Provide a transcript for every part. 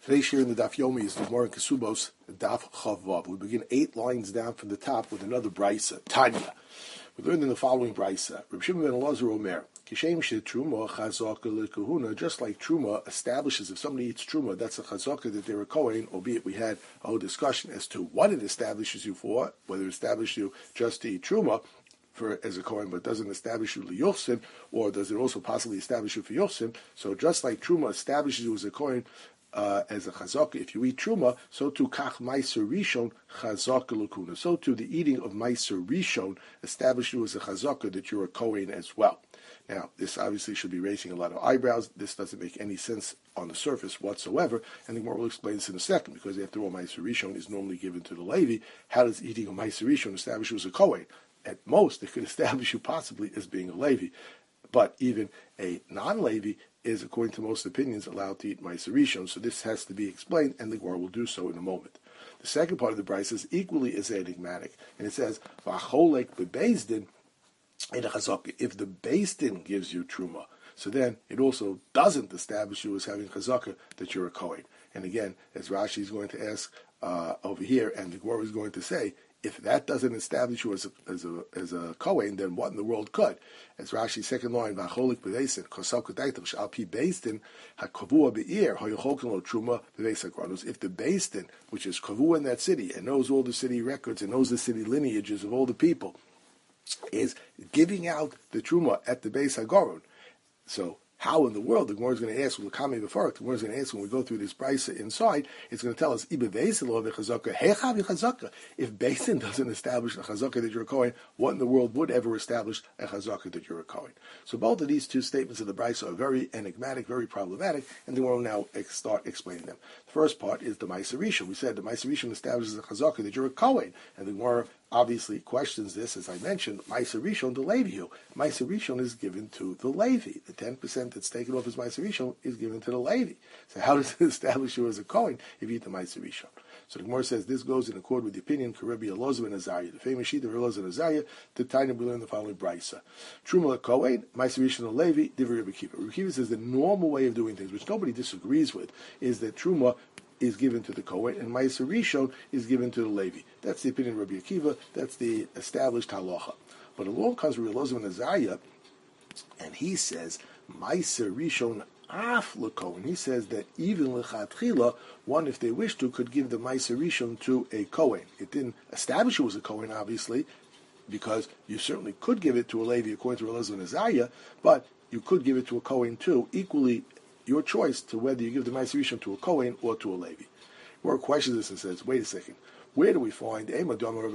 Today's share in the Daf Yomi is the Gemara in Kesubos, Daf Chavav. We begin 8 lines down from the top with another brisa, Tanya. We learned in the following brisa, Reb Shimon ben Elazar Omer, Kishem she truma chazaka lekahuna, just like truma establishes if somebody eats truma, that's a chazaka that they're a kohen, albeit we had a whole discussion as to what it establishes you for, whether it establishes you just to eat truma, as a kohen, but doesn't establish you liyochsin, or does it also possibly establish you for yochsin? So just like truma establishes you as a kohen, as a chazaka, if you eat truma, so too kach meiser rishon chazaka l'kuna. So too the eating of meiser rishon establishes you as a chazaka that you're a kohen as well. Now, this obviously should be raising a lot of eyebrows. This doesn't make any sense on the surface whatsoever, and the Gemara will explain this in a second, because after all, meiser rishon is normally given to the Levi. How does eating of meiser rishon establish you as a kohen? At most, it could establish you possibly as being a Levi. But even a non-Levi is, according to most opinions, allowed to eat Meiser Rishon. So this has to be explained, and the Gemara will do so in a moment. The second part of the brisa is equally as enigmatic, and it says, "V'acholek bebeis din in a chazaka." If the beis din gives you truma, so then it also doesn't establish you as having chazaka that you're a kohen. And again, as Rashi is going to ask over here, and the Gemara is going to say, if that doesn't establish you as a kohen, then what in the world could? As Rashi's second line, "V'acholik b'veisin kosav k'daitiv sh'al pi beistin hakavua be'ir hayochokin lo truma b'veis hagranus." If the beistin, which is kavua in that city and knows all the city records and knows the city lineages of all the people, is giving out the truma at the beis hagaron, so how in the world, the Gemara is going to ask, the Gemara is going to ask when we go through this brisa inside, it's going to tell us, if Beisin doesn't establish a chazaka that you're a kohen, what in the world would ever establish a chazaka that you're a kohen? So both of these two statements of the brisa are very enigmatic, very problematic, and the Gemara will now start explaining them. The first part is the Meiser Rishon. We said the Meiser Rishon establishes a chazaka that you're a kohen, and the Gemara obviously questions this, as I mentioned, Meiser Rishon, the Levi. Meiser Rishon is given to the Levi. The 10% that's taken off as Meiser Rishon is given to the Levi. So how does it establish you as a Kohen if you eat the Meiser Rishon? So the Gemara says this goes in accord with the opinion of Rabbi Elazar ben Azariah, the famous sheet of Rabbi Elazar ben Azariah. The Tanya we learn the following brisa: Truma Kohen, Meiser Rishon Levi, Divrei Rabbi Akiva. Rabbi Akiva says the normal way of doing things, which nobody disagrees with, is that Truma is given to the Kohen, and Meiser Rishon is given to the Levi. That's the opinion of Rabbi Akiva. That's the established halacha. But along comes Rabbi Elazar ben Azariah, and he says Meiser Rishon af l'Kohen. He says that even l'chatchila, one, if they wish to, could give the Meiser Rishon to a Kohen. It didn't establish it was a Kohen, obviously, because you certainly could give it to a Levi according to Rabbi Elazar ben Azariah, but you could give it to a Kohen too, equally your choice to whether you give the Meiser Rishon to a Kohen or to a Levi. Where questions this and says, wait a second, where do we find when we say over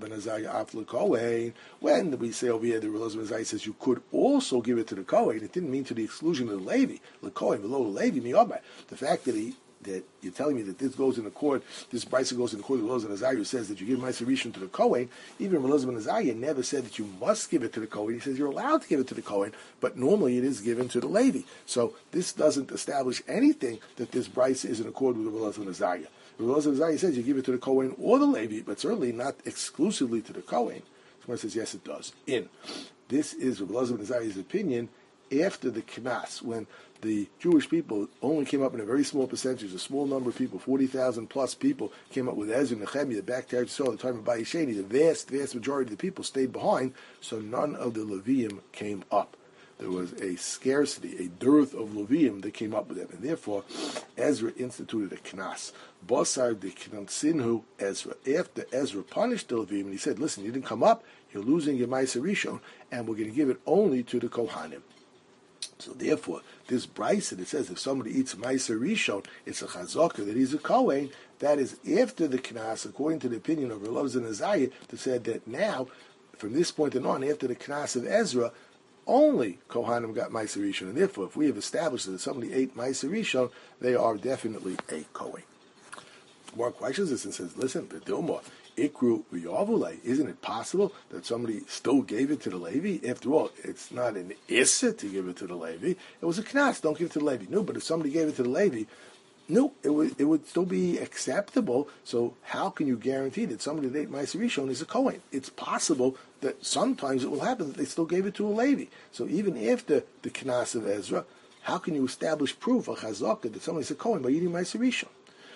here that Rabbi Elazar ben Azariah says you could also give it to the Kohen? It didn't mean to the exclusion of the Levi. The Kohen below the Levi, the fact that you're telling me that this goes in accord, this brisa goes in accord with Rabbi Elazar ben Azariah, who says that you give Meiser Rishon to the Kohen. Even Rabbi Elazar ben Azariah never said that you must give it to the Kohen. He says you're allowed to give it to the Kohen, but normally it is given to the Levi. So this doesn't establish anything that this brisa is in accord with Rabbi Elazar ben Azariah. Rabbi Elazar ben Azariah says you give it to the Kohen or the Levi, but certainly not exclusively to the Kohen. Someone says yes, it does. This is Rabbi Elazar ben Azariah's opinion after the Knas, when the Jewish people only came up in a very small percentage, a small number of people, 40,000 plus people, came up with Ezra and Nehemiah back to Eretz Yisrael at the time of Bayesheni. The vast majority of the people stayed behind, so none of the Leviim came up. There was a scarcity, a dearth of Leviim that came up with them, and therefore Ezra instituted a Knas. Basar de Knatsinhu Ezra. After Ezra punished the Leviim, and he said, listen, you didn't come up, you're losing your Meiser Rishon, and we're going to give it only to the Kohanim. So therefore, this brisa that says if somebody eats Meiser Rishon, it's a chazaka that he's a Kohen. That is after the Knas, according to the opinion of Rabbi Elazar ben Azariah, that said that now, from this point on, after the Knas of Ezra, only Kohanim got Meiser Rishon, and therefore, if we have established that somebody ate Meiser Rishon, they are definitely a Kohen. More questions this and says, listen, the Dilma, Ikru v'yavulei. Isn't it possible that somebody still gave it to the Levi? After all, it's not an issa to give it to the Levi. It was a knas. Don't give it to the Levi. No, but if somebody gave it to the Levi, no, it would still be acceptable. So how can you guarantee that somebody that ate Meiser Rishon is a Kohen? It's possible that sometimes it will happen that they still gave it to a Levi. So even after the knas of Ezra, how can you establish proof of chazaka that somebody's a Kohen by eating Meiser Rishon?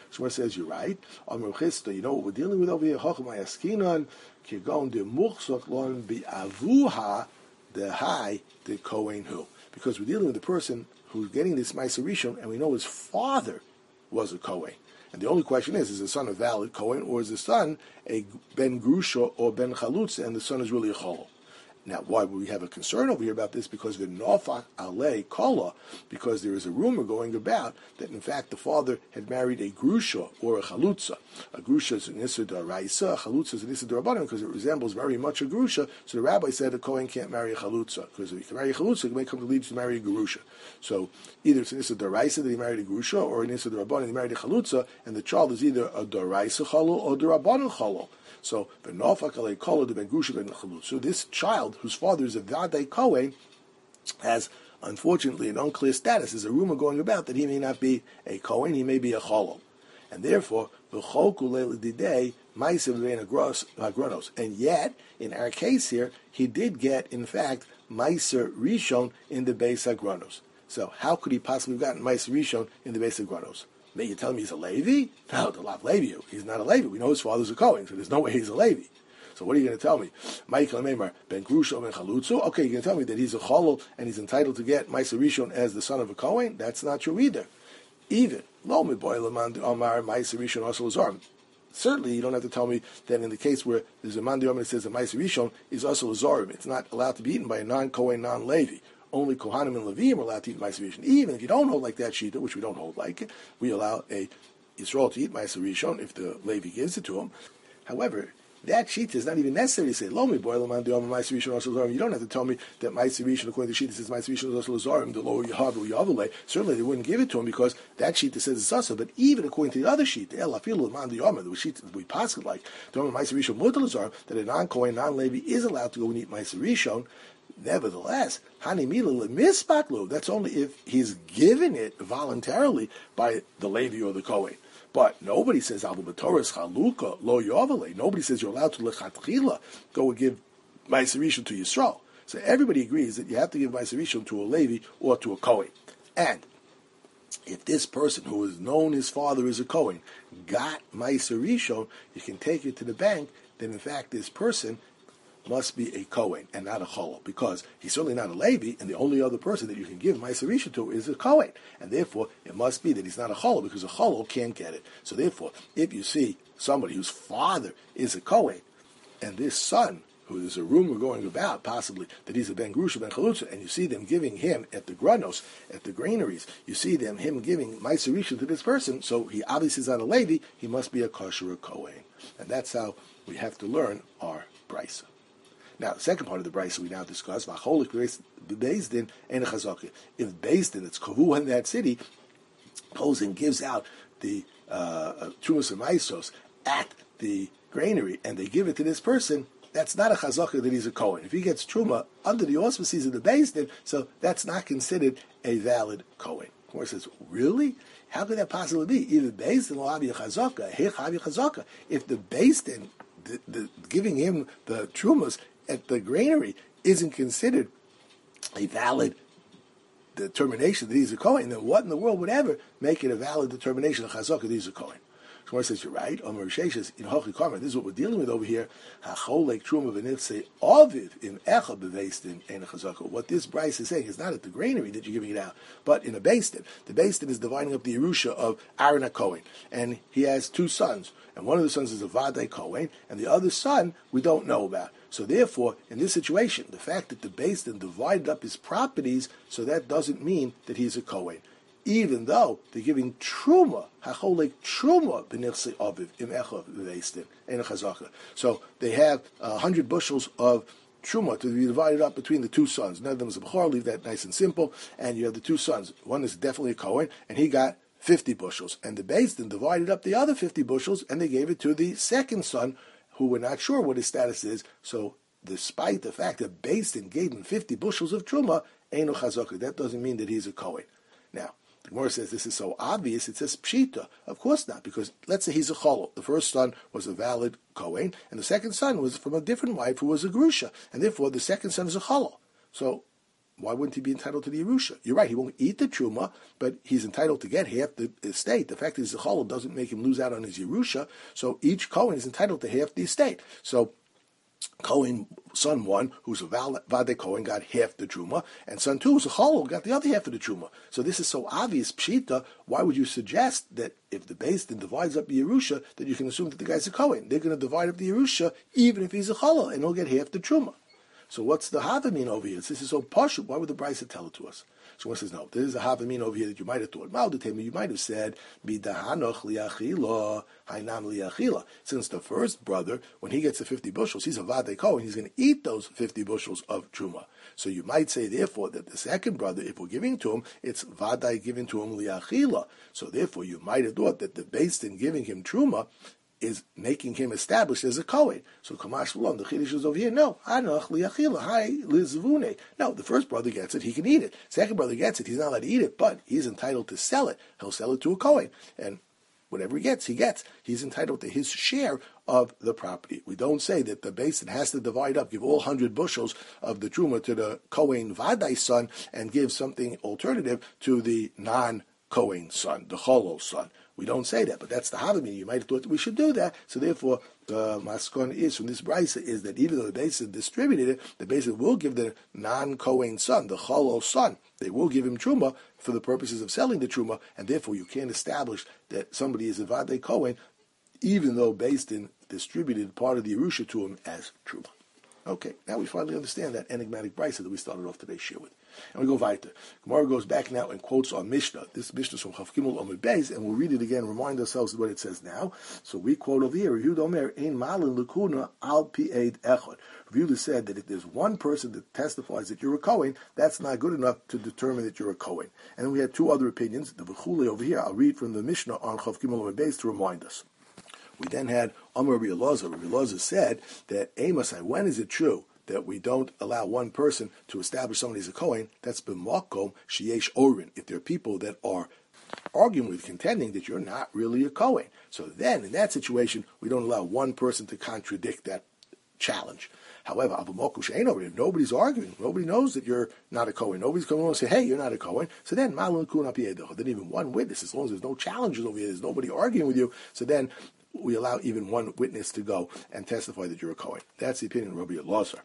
Shmuel says, you're right. Amar Chista, you know what we're dealing with over here? Chochamay Askinon, Kigon de Muchsok Lon Bi Avuha, the high, the Kohen who. Because we're dealing with the person who's getting this Ma'aser Rishon, and we know his father was a Kohen. And the only question is the son a valid Kohen, or is the son a Ben Grusha or Ben Chalutz, and the son is really a Cholol? Now, why would we have a concern over here about this? Because the Nofak Alei Kola, because there is a rumor going about that in fact the father had married a Grusha or a Chalutza. A Grusha is an Issa D'Oraisa, a Chalutza is an Issa D'Rabbanan, because it resembles very much a Grusha. So the rabbi said a Kohen can't marry a Chalutza, because if he can marry a Chalutza, it may come to lead to marry a Grusha. So either it's an Issa D'Oraisa that he married a Grusha, or an Issa D'Rabbanan that he married a Chalutza, and the child is either a D'Oraisa Cholol or D'Rabbanan Cholol. So this child, whose father is a Vadei Kohen, has unfortunately an unclear status. There's a rumor going about that he may not be a Kohen, he may be a Cholol. And therefore, and yet, in our case here, he did get, in fact, Ma'aser Rishon in the Beis Hagranos. So how could he possibly have gotten Ma'aser Rishon in the Beis Hagranos? You're telling me he's a Levi? No, the Lav Levi. He's not a Levi. We know his father's a Kohen, so there's no way he's a Levi. So what are you going to tell me? Michael Meimar, Ben Grusha, Ben Chalutzu? Okay, you're going to tell me that he's a Cholol and he's entitled to get Ma'aser Rishon as the son of a Kohen? That's not true either. Even, Lo Miboy Lamand Omar Ma'aser Rishon also Lazarim. Certainly, you don't have to tell me that in the case where there's a Mandi Omer that says that Ma'aser Rishon is also Lazarim, it's not allowed to be eaten by a non-Kohen, non-Levi. Only Kohanim and Levim are allowed to eat Ma'aser Rishon. Even if you don't hold like that Shita, which we don't hold like it, we allow a Yisrael to eat Ma'aser Rishon if the Levi gives it to him. However, that Shita is not even necessary to say, Lo mi boil man diom Ma'aser Rishon also Lazarim. You don't have to tell me that Ma'aser Rishon, according to Shita, says Ma'aser Rishon is also Lazarim, the lower Yahav Yavale. Certainly they wouldn't give it to him because that Shita says it's also. But even according to the other Shita, El Afilu man diom, the Shita that we pass it like, Ma'aser Rishon Mutal Lazarim, that a non-Kohen, non-Levi is allowed to go and eat Ma'aser Rishon. Nevertheless, that's only if he's given it voluntarily by the Levi or the Kohen. But nobody says Nobody says you're allowed to lechatchila go and give Ma'aser Rishon to Yisrael. So everybody agrees that you have to give Ma'aser Rishon to a Levi or to a Kohen. And if this person who is known his father is a Kohen got Ma'aser Rishon, you can take it to the bank. Then in fact this person must be a Kohen and not a Cholol, because he's certainly not a Levi, and the only other person that you can give Ma'aser Rishon to is a Kohen, and therefore it must be that he's not a Cholol, because a Cholol can't get it. So therefore, if you see somebody whose father is a Kohen, and this son, who there's a rumor going about possibly that he's a Ben Grusha, Ben Chalutza, and you see them giving him at the granos, at the granaries, you see him giving Ma'aser Rishon to this person, so he obviously is not a Levi, he must be a kosher Kohen. And that's how we have to learn our brisa. Now, the second part of the brisa we now discuss, V'acholik Beis Din ein chazaka. If Beis Din, it's kavu in that city, goes and gives out the trumas and maisos at the granary, and they give it to this person, that's not a chazaka that he's a Kohen. If he gets truma under the auspices of the Beis Din, so that's not considered a valid Kohen. Of course, says, really? How could that possibly be? Either Beis Din will have a chazaka, chazaka. If the Beis Din, the giving him the trumas at the granary isn't considered a valid determination that he's a Kohen, then what in the world would ever make it a valid determination of chazaka that he's a Kohen? Shmuel says, you're right. Omer Rishesh says, in Hochi Karma, this is what we're dealing with over here. Hacholek truma v'nitzei aviv im echa beveis din ein chazaka. What this Bryce is saying is not at the granary that you're giving it out, but in a Beis Din. The Beis Din is dividing up the Yerusha of Aaron HaKohen, and he has two sons, and one of the sons is a Vadei Kohen, and the other son we don't know about. So therefore, in this situation, the fact that the Beis Din divided up his properties, so that doesn't mean that he's a Kohen. Even though they're giving truma, hacholek truma b'nichsei aviv im echa beveis din ein chazaka. So they have 100 bushels of truma to be divided up between the two sons. None of them is a bechor. Leave that nice and simple. And you have the two sons. One is definitely a Kohen, and he got 50 bushels. And the Beis Din divided up the other 50 bushels, and they gave it to the second son, who we're not sure what his status is. So despite the fact that Beis Din gave him 50 bushels of truma, eino chazaka, that doesn't mean that he's a Kohen. Now, the Gemara says this is so obvious, it says pshita. Of course not, because let's say he's a cholol. The first son was a valid Kohen, and the second son was from a different wife who was a grusha, and therefore the second son is a cholol. So why wouldn't he be entitled to the Yerusha? You're right, he won't eat the Truma, but he's entitled to get half the estate. The fact that he's a Cholol doesn't make him lose out on his Yerusha, so each Kohen is entitled to half the estate. So Kohen, son 1, who's a Vade Kohen, got half the Truma, and son 2, who's a Cholol, got the other half of the Truma. So this is so obvious, Pshita, why would you suggest that if the Beis Din divides up the Yerusha, that you can assume that the guy's a Kohen? They're going to divide up the Yerusha even if he's a Cholol, and he'll get half the Truma. So what's the Havamina over here? This is so posh. Why would the Brisa tell it to us? So one says, no, there is a Havamina over here that you might have thought. You might have said, Bidahanoch liachila, hainam liachila. Since the first brother, when he gets the 50 bushels, he's a Vade Kohen, he's going to eat those 50 bushels of Truma. So you might say, therefore, that the second brother, if we're giving to him, it's Vade given to him liachila. So therefore, you might have thought that the Beis Din giving him Truma is making him established as a Kohen. So Kamash Shalom, the Chiddush is over here. No, Anoch liachila, hai lizvune. No, the first brother gets it, he can eat it. Second brother gets it, he's not allowed to eat it, but he's entitled to sell it. He'll sell it to a Kohen. And whatever he gets, he gets. He's entitled to his share of the property. We don't say that the Beis Din has to divide up, give all 100 bushels of the Truma to the Kohen Vadai's son, and give something alternative to the non-Kohen son, the Cholol son. We don't say that, but that's the Havamina. You might have thought that we should do that. So therefore, the Maskon is from this Brisa is that even though the Beis Din distributed it, the Beis Din will give the non-Kohen son, the Cholol son, they will give him Truma for the purposes of selling the Truma, and therefore you can't establish that somebody is a Vade Kohen, even though Beis Din distributed part of the Yerusha to him as Truma. Okay, now we finally understand that enigmatic Brisa that we started off today's shir with. And we go weiter. Gemara goes back now and quotes on Mishnah. This Mishnah is from Chav Gimel Amud Beis, and we'll read it again, remind ourselves of what it says now. So we quote over here, Reviewed Omer, Ein Malin Lakuna Al Pi Eid Echad. Reviewed said that if there's one person that testifies that you're a Kohen, that's not good enough to determine that you're a Kohen. And then we had two other opinions. The V'chule over here, I'll read from the Mishnah on Chav Gimel Amud Beis to remind us. We then had Amar Rabbi Elazar. Rabbi Elazar said that Amosai, when is it true that we don't allow one person to establish somebody as a Kohen? That's b'makom sheyesh orin. If there are people that are arguing with, contending that you're not really a Kohen. So then, in that situation, we don't allow one person to contradict that challenge. However, if nobody's arguing, nobody knows that you're not a Kohen, nobody's coming along and say, hey, you're not a Kohen, so then then even one witness, as long as there's no challenges over here, there's nobody arguing with you, so then we allow even one witness to go and testify that you're a Kohen. That's the opinion of Rabbi Elazar.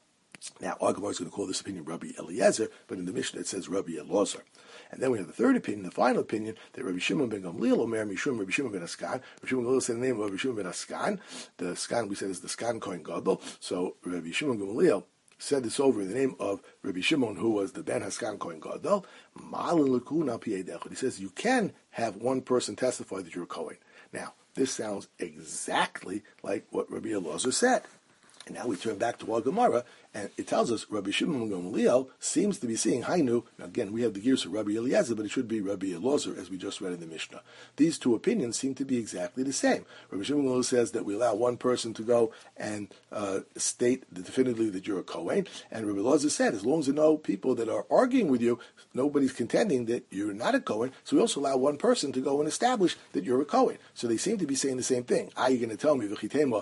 Now, our Gemara is going to call this opinion Rabbi Eliezer, but in the Mishnah it says Rabbi Elazar. And then we have the third opinion, the final opinion, that Rabbi Shimon ben Gamliel, Omer Mishum Rabbi Shimon ben Askan. Rabbi Shimon ben Gamliel said the name of Rabbi Shimon ben Askan. The Askan, we said, is the Askan Kohen Gadol. So Rabbi Shimon ben Gamliel said this over in the name of Rabbi Shimon, who was the Ben Haskan Kohen Gadol. Malin Lakuna Pi Eid Echad. He says you can have one person testify that you're a Kohen. Now, this sounds exactly like what Rabbi Elazar said. And now we turn back to our Gemara, and it tells us Rabbi Shimon ben Gamliel seems to be seeing Hainu. Now again, we have the gears of Rabbi Eliezer, but it should be Rabbi Elazar, as we just read in the Mishnah. These two opinions seem to be exactly the same. Rabbi Shimon ben Gamliel says that we allow one person to go and state definitively that you're a Kohen, and Rabbi Elazar said, as long as there are no people that are arguing with you, nobody's contending that you're not a Kohen, so we also allow one person to go and establish that you're a Kohen. So they seem to be saying the same thing. Are you going to tell me, V'chitema,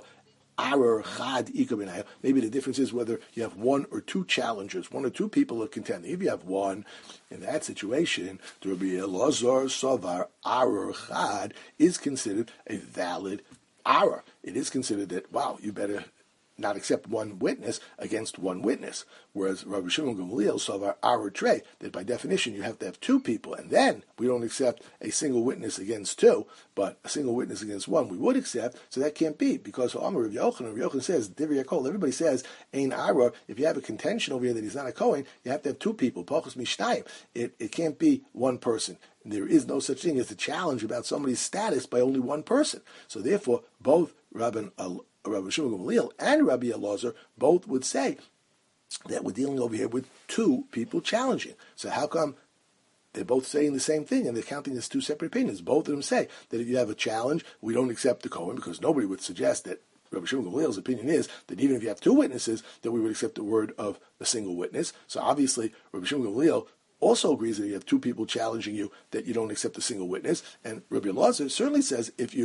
maybe the difference is whether you have one or two challengers, one or two people are contending. If you have one, in that situation, the Rabbi Elazar Savar Arar Chad is considered a valid Arar. It is considered that, wow, you better not accept one witness against one witness. Whereas Rabbi Shimon Gamliel Savar Arar Trey, that by definition you have to have two people, and then we don't accept a single witness against two, but a single witness against one we would accept, so that can't be, because Amar Rav Yochanan says, Divrei Yakol, everybody says, Ein Arar, if you have a contention over here that he's not a Kohen, you have to have two people, Pachos Mishtayim. It can't be one person. There is no such thing as a challenge about somebody's status by only one person. So therefore, both Rabbi Shimon Gamliel and Rabbi Elazar both would say that we're dealing over here with two people challenging. So how come they're both saying the same thing and they're counting as two separate opinions? Both of them say that if you have a challenge, we don't accept the Kohen, because nobody would suggest that Rabbi Shimon Gamliel's opinion is that even if you have two witnesses, that we would accept the word of a single witness. So obviously, Rabbi Shimon Gamliel also agrees that you have two people challenging you, that you don't accept a single witness. And Rabbi Elazar certainly says if you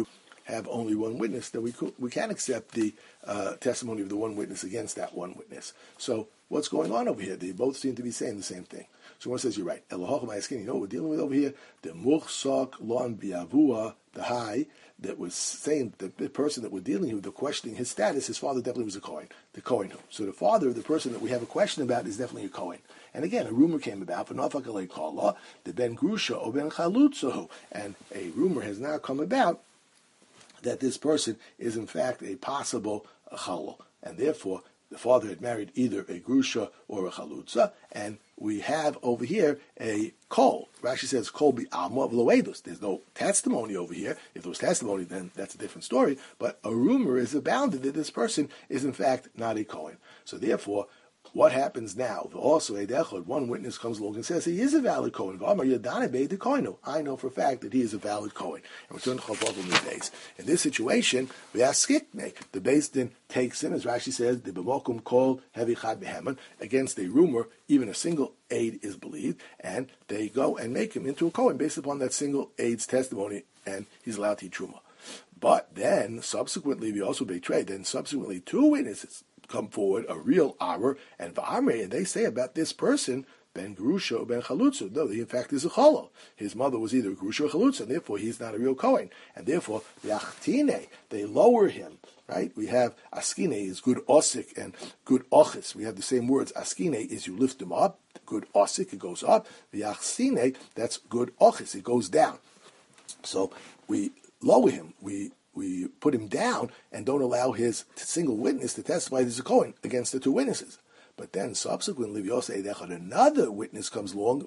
have only one witness, then we can't accept the testimony of the one witness against that one witness. So what's going on over here? They both seem to be saying the same thing. So one says, you're right. You know what we're dealing with over here? The muchsak lon biavua, the high, that was saying that the person that we're dealing with, the questioning his status, his father definitely was a Kohen, the Kohen. So the father of the person that we have a question about is definitely a Kohen. And again, a rumor came about, the ben grusha o ben chalutzahu, and a rumor has now come about that this person is in fact a possible chalul, and therefore the father had married either a grusha or a chalutza, and we have over here a kol. Rashi says kol bi alma v'loedus. There's no testimony over here. If there was testimony, then that's a different story. But a rumor is abounded that this person is in fact not a Kohen. So therefore, what happens now? Also, one witness comes along and says he is a valid Kohen. I know for a fact that he is a valid Kohen. In this situation, we ask Skikne. The Beis Din takes him, as Rashi says, the b'mokum kol hevi chad beheman, against a rumor, even a single aid is believed, and they go and make him into a Kohen based upon that single aid's testimony, and he's allowed to eat truma. But then, subsequently, we also betray. Then, subsequently, two witnesses come forward, a real Aror and Va'amre, and they say about this person, Ben Grusha or Ben Chalutza. No, he in fact is a Chalal. His mother was either a Grusha or Chalutza, and therefore he's not a real Kohen. And therefore, Yachtine, they lower him, right? We have Askine is good Osik and good Ochis. We have the same words. Askine is you lift him up, good Osik, it goes up. Yachtine, that's good Ochis, it goes down. So we lower him, we put him down and don't allow his single witness to testify as a Kohen against the two witnesses. But then subsequently, we also say that another witness comes along,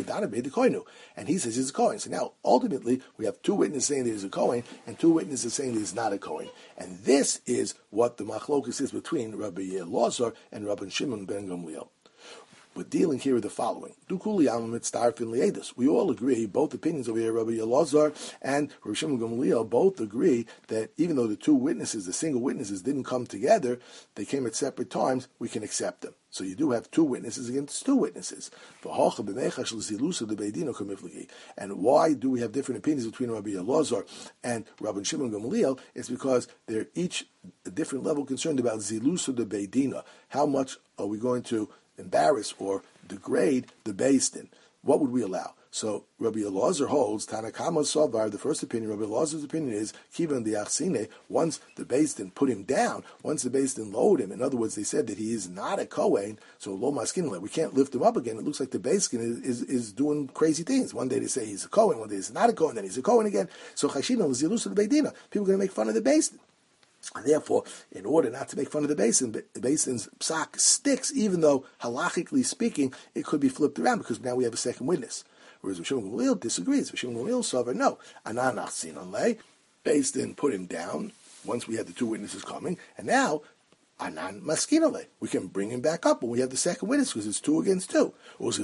and he says he's a Kohen. So now, ultimately, we have two witnesses saying that he's a Kohen, and two witnesses saying that he's not a Kohen. And this is what the machlokus is between Rabbi Elazar and Rabbi Shimon ben Gamliel. We're dealing here with the following. We all agree, both opinions over here, Rabbi Elazar and Rabbi Shimon Gamliel, both agree that even though the two witnesses, the single witnesses, didn't come together, they came at separate times, we can accept them. So you do have two witnesses against two witnesses. And why do we have different opinions between Rabbi Elazar and Rabbi Shimon Gamliel? It's because they're each a different level concerned about zilusa de beidina. How much are we going to embarrass or degrade the Beis Din? What would we allow? So Rabbi Elazar holds Tanakama Savar. The first opinion, Rabbi Elazar's opinion is Kivan the Achsine. Once the Beis Din put him down, once the Beis Din lowered him. In other words, they said that he is not a Kohen. So lo maskin, we can't lift him up again. It looks like the Beis Din is doing crazy things. One day they say he's a Kohen, one day he's not a Kohen, then he's a Kohen again. So Chashina was Zilusa the Beidina. People are going to make fun of the Beis Din. And therefore, in order not to make fun of the Beis Din, the Beis Din's psak sticks, even though halachically speaking, it could be flipped around because now we have a second witness. Whereas Rishon Gamliel disagrees. Rishon Gamliel saw no, anan achsin onlei. Beis Din put him down once we had the two witnesses coming, and now anan maskin onlei. We can bring him back up when we have the second witness because it's 2 against 2.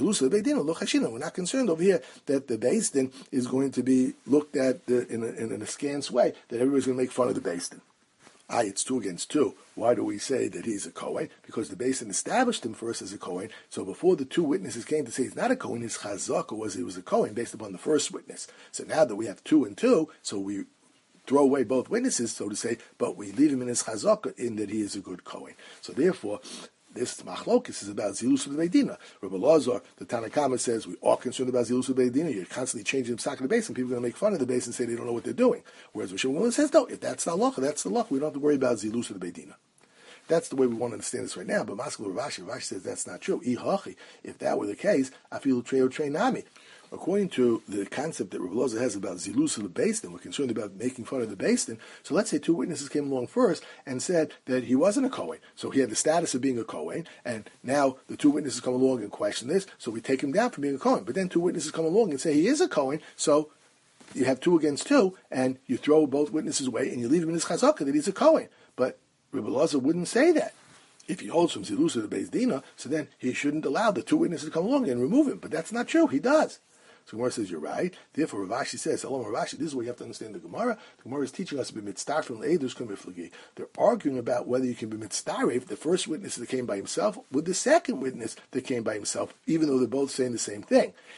We're not concerned over here that the Beis Din is going to be looked at in an askance way, that everybody's going to make fun of the Beis Din. It's 2 against 2. Why do we say that he's a Kohen? Because the Beis Din established him first as a Kohen. So before the two witnesses came to say he's not a Kohen, his chazaka was he was a Kohen based upon the first witness. So now that we have 2 and 2, so we throw away both witnesses, so to say, but we leave him in his chazaka in that he is a good Kohen. So therefore, this machlokis is about zilus of the Beidina. Rabbi Elazar, the Tanakama says we are concerned about zilus of the Beidina. You're constantly changing the psak of the base, and people are going to make fun of the base and say they don't know what they're doing. Whereas Rishon Gamliel says, no, if that's the halacha, that's the halacha. We don't have to worry about zilus of the Beidina. That's the way we want to understand this right now. But Maskal Rashi says that's not true. If that were the case, I feel treo trei nami. According to the concept that Rabbi Elazar has about zilus of the Beis Din, we're concerned about making fun of the Beis Din. So let's say two witnesses came along first and said that he wasn't a Kohen. So he had the status of being a Kohen, and now the two witnesses come along and question this, so we take him down from being a Kohen. But then two witnesses come along and say he is a Kohen, so you have 2 against 2, and you throw both witnesses away, and you leave him in his chazakah that he's a Kohen. But Rabbi Elazar wouldn't say that. If he holds from zilus of the Beis Din, so then he shouldn't allow the two witnesses to come along and remove him. But that's not true. He does. So Gemara says, you're right. Therefore, Rav Ashi says, Hello, Rav Ashi, this is what you have to understand the Gemara. The Gemara is teaching us to be mitzdarfim le'edus k'miflagi. They're arguing about whether you can be mitzdaref, the first witness that came by himself, with the second witness that came by himself, even though they're both saying the same thing. And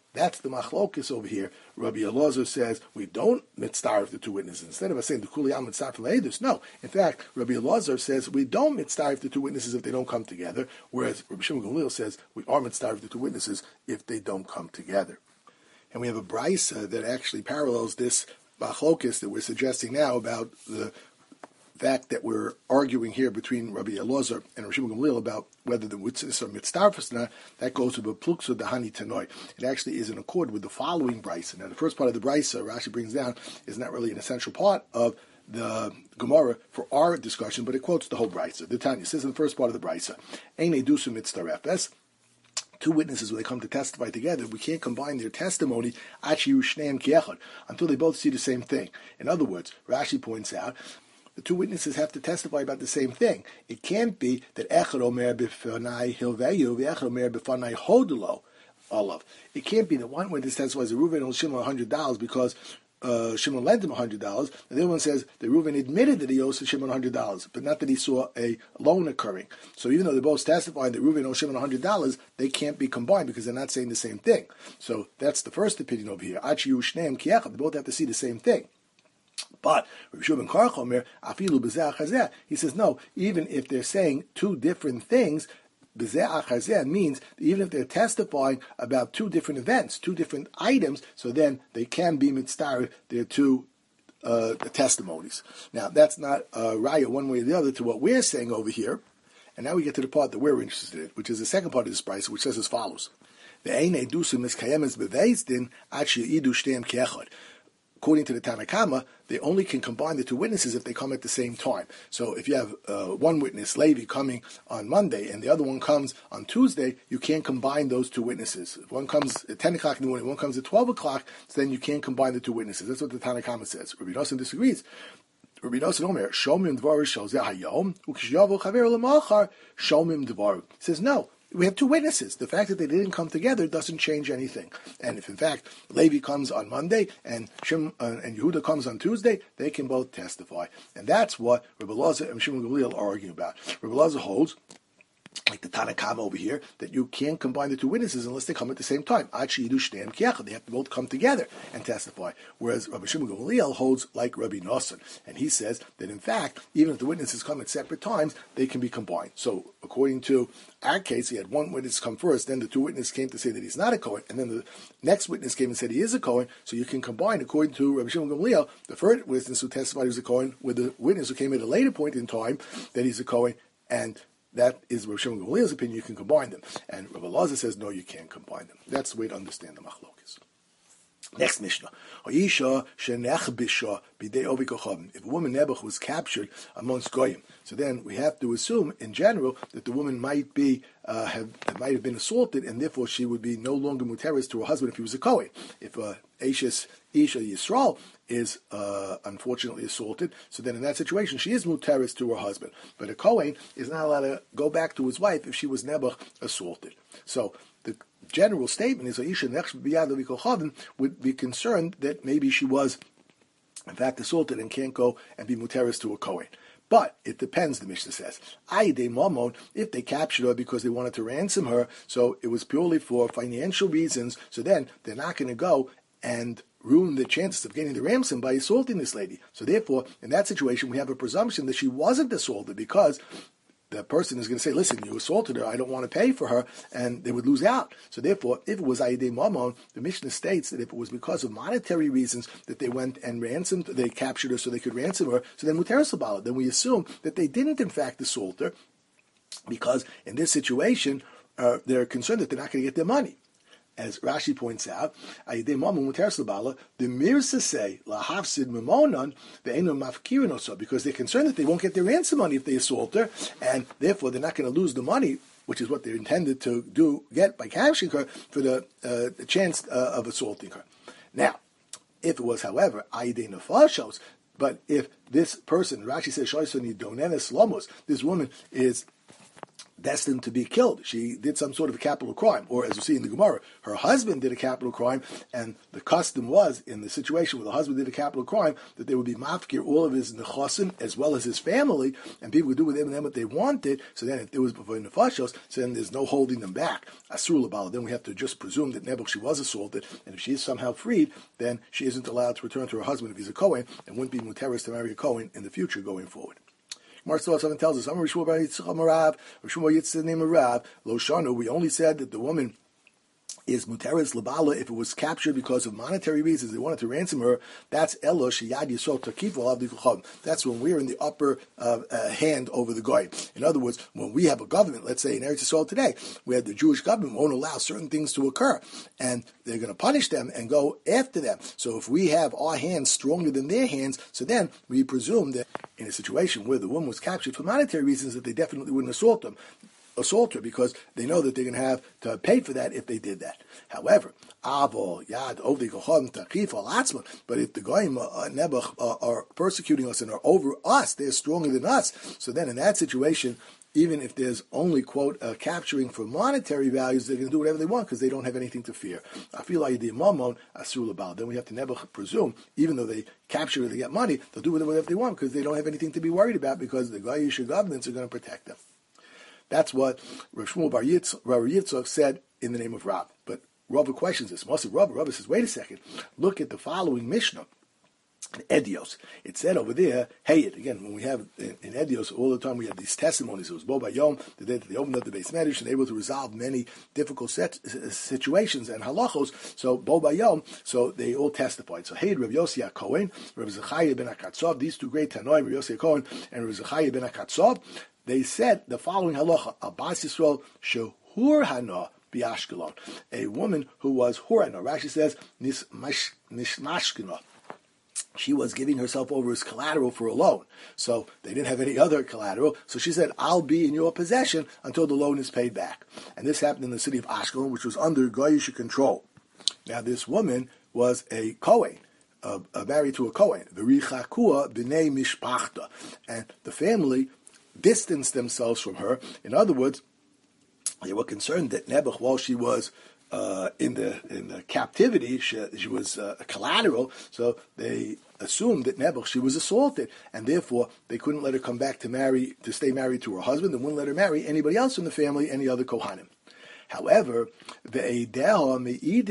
That's the machlokis over here. Rabbi Elazar says we don't mitzdarif the two witnesses. Instead of us saying the kuliyam mitzdarif le'edus, no. In fact, Rabbi Elazar says we don't mitzdarif the two witnesses if they don't come together, whereas Rabbi Shimon Gamliel says we are mitzdarif the two witnesses if they don't come together. And we have a brisa that actually parallels this machlokis that we're suggesting now about the fact that we're arguing here between Rabbi Elazar and Rabbi Shimon Gamliel about whether the witnesses are mitzdarfus or not. That goes to the pluksa dahani tanoi. It actually is in accord with the following brisa. Now, the first part of the brisa Rashi brings down is not really an essential part of the Gemara for our discussion, but it quotes the whole brisa. The Tanya says in the first part of the brisa, "Ein edusu mitzdarefes." Two witnesses, when they come to testify together, we can't combine their testimony until they both see the same thing. In other words, Rashi points out, the two witnesses have to testify about the same thing. It can't be that Echad Omer b'fanai hilveyu v'Echad Omer b'fanai hodelo olav. It can't be that one witness testifies that Reuven owes Shimon $100 because Shimon lent him $100, and the other one says that Reuven admitted that he owes Shimon $100, but not that he saw a loan occurring. So even though they're both testifying that Reuven owes Shimon $100, they can't be combined because they're not saying the same thing. So that's the first opinion over here. They both have to see the same thing. But Rabbi Shua ben Karchomer, afilu b'zeh achazeh, he says no. Even if they're saying two different things, b'zeh achazeh means that even if they're testifying about two different events, two different items, so then they can be mitzvah their two testimonies. Now that's not a raya one way or the other to what we're saying over here. And now we get to the part that we're interested in, which is the second part of this price, which says as follows: Ve'einei dusu miskayemes beveis din ad she'idu shneim ke'echad. According to the Tanakama, they only can combine the two witnesses if they come at the same time. So if you have one witness, Levi, coming on Monday, and the other one comes on Tuesday, you can't combine those two witnesses. If one comes at 10 o'clock in the morning, one comes at 12 o'clock, so then you can't combine the two witnesses. That's what the Tanakama says. Rabbi Nosson disagrees. Rabbi Nosson Omer, Shomim Dvar Shal Zeh Hayom, Ukishyavu Chaver L'Machar, Shomim Dvar. Says no. We have two witnesses. The fact that they didn't come together doesn't change anything. And if, in fact, Levi comes on Monday and Yehuda comes on Tuesday, they can both testify. And that's what Rabbi Elazar and Shimon Gamliel are arguing about. Rabbi Elazar holds, like the Tanakama over here, that you can't combine the two witnesses unless they come at the same time. They have to both come together and testify. Whereas Rabbi Shimon Gamliel holds like Rabbi Nosson, and he says that in fact, even if the witnesses come at separate times, they can be combined. So according to our case, he had one witness come first, then the two witnesses came to say that he's not a Kohen, and then the next witness came and said he is a Kohen, so you can combine, according to Rabbi Shimon Gamliel, the first witness who testified he was a Kohen with the witness who came at a later point in time that he's a Kohen, and that is Rabbi Shimon Gamliel's opinion. You can combine them. And Rabbi Elazar says, no, you can't combine them. That's the way to understand the machlokes. Next Mishnah. If a woman Nebuch was captured amongst Goyim, so then we have to assume, in general, that the woman might be might have been assaulted, and therefore she would be no longer muteris to her husband if he was a Kohen. If Isha Yisrael is unfortunately assaulted, so then in that situation she is muteris to her husband. But a Kohen is not allowed to go back to his wife if she was Nebuch assaulted. So the general statement is Isha would be concerned that maybe she was in fact assaulted and can't go and be muteris to a Kohen. But it depends, the Mishnah says. If they captured her because they wanted to ransom her, so it was purely for financial reasons, so then they're not going to go and ruin the chances of getting the ransom by assaulting this lady. So therefore, in that situation, we have a presumption that she wasn't assaulted because the person is going to say, listen, you assaulted her, I don't want to pay for her, and they would lose out. So therefore, if it was Ayidei Mamon, the Mishnah states that if it was because of monetary reasons that they went and ransomed, they captured her so they could ransom her, so then Muteris Labala, then we assume that they didn't in fact assault her, because in this situation, they're concerned that they're not going to get their money. As Rashi points out, the Mirsa say lahafsid memonon ve'enu mafkirin also, because they're concerned that they won't get their ransom money if they assault her, and therefore they're not going to lose the money, which is what they're intended to get by capturing her for the chance of assaulting her. Now, if it was, however, ayidei nefashos, but if this person, Rashi says, this woman is destined to be killed. She did some sort of a capital crime, or as you see in the Gemara, her husband did a capital crime, and the custom was, in the situation where the husband did a capital crime, that they would be mafkir all of his nechasim as well as his family, and people would do with them and them what they wanted. So then, if it was before nefashos, so then there's no holding them back. Asur l'bala. Then we have to just presume that Nebuch, she was assaulted, and if she is somehow freed, then she isn't allowed to return to her husband if he's a Kohen, and wouldn't be muteris to marry a Kohen in the future going forward. Marcel tells us, we only said that the woman is muteris labala if it was captured because of monetary reasons. They wanted to ransom her. That's elo sheyad yisol takifo av dikucham. That's when we're in the upper hand over the goy. In other words, when we have a government, let's say in Eretz Yisrael today, where the Jewish government won't allow certain things to occur, and they're going to punish them and go after them. So if we have our hands stronger than their hands, so then we presume that in a situation where the woman was captured for monetary reasons, that they definitely wouldn't assault her because they know that they're going to have to pay for that if they did that. However, but if the goyim Nebuch are persecuting us and are over us, they're stronger than us. So then in that situation, even if there's only, quote, capturing for monetary values, they're going to do whatever they want because they don't have anything to fear. I feel like the mamon asur l'bal. Then we have to Nebuch presume, even though they capture or they get money, they'll do whatever they want because they don't have anything to be worried about because the Goyish governments are going to protect them. That's what Rav Shmuel Bar Yitzchak said in the name of Rav. But Rav questions this. Rav says, wait a second. Look at the following Mishnah. In Edios. It said over there, hey, again, when we have in Edios, all the time we have these testimonies. It was Bo Bayom, the day that they opened up the Beis Medrash and able to resolve many difficult situations and halachos. So Bo Bayom, so they all testified. So hey, Rav Yossi HaKohen, Rav Zechariah ben Akatzov, these two great Tanoim, Rav Yossi HaKohen and Rav Zechariah ben Akatzov, they said the following halacha: Abbas Yisrael shehur hana biashkelon, a woman who was hurana. Rashi says nishmashkina. She was giving herself over as collateral for a loan, so they didn't have any other collateral. So she said, "I'll be in your possession until the loan is paid back." And this happened in the city of Ashkelon, which was under Goyish control. Now, this woman was a Kohen. Married to a Kohen, v'richakua b'nei mishpachta, and the family distanced themselves from her. In other words, they were concerned that Nebuch, while she was in the captivity, she was a collateral, so they assumed that Nebuch, she was assaulted, and therefore they couldn't let her come back to stay married to her husband, and wouldn't let her marry anybody else in the family, any other Kohanim. However, now,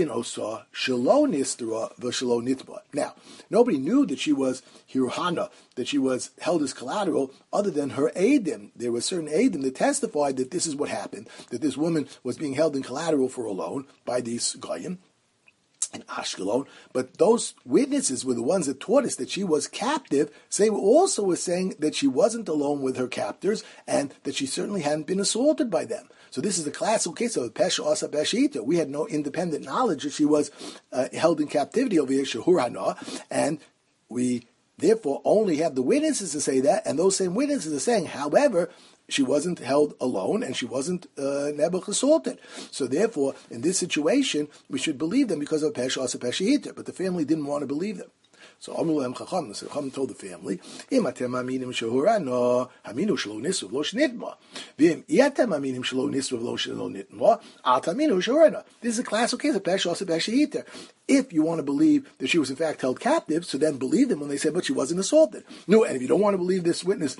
nobody knew that she was Hiruhana, that she was held as collateral, other than her Eidim. There were certain Eidim that testified that this is what happened, that this woman was being held in collateral for a loan by these Goyim in Ashkelon, but those witnesses were the ones that taught us that she was captive. So they also were saying that she wasn't alone with her captors, and that she certainly hadn't been assaulted by them. So this is the classical case of Pesha Asa Pesha. We had no independent knowledge that she was held in captivity over here, Shehur Hana, and we therefore only have the witnesses to say that, and those same witnesses are saying, however, she wasn't held alone, and she wasn't Nebuch assaulted. So therefore, in this situation, we should believe them because of Pesha Asa Pesha. But the family didn't want to believe them. So Amrulam Chacham, so Chacham told the family, Im atem aminim shehurano, haminu shelo nisru v'lo shnitma. V'im iatem aminim shelo nisru v'lo nitma, al taminu shehurano. This is a classical case of Pesha Asa Pesha. If you want to believe that she was in fact held captive, so then believe them when they said, but she wasn't assaulted. No, and if you don't want to believe this witness,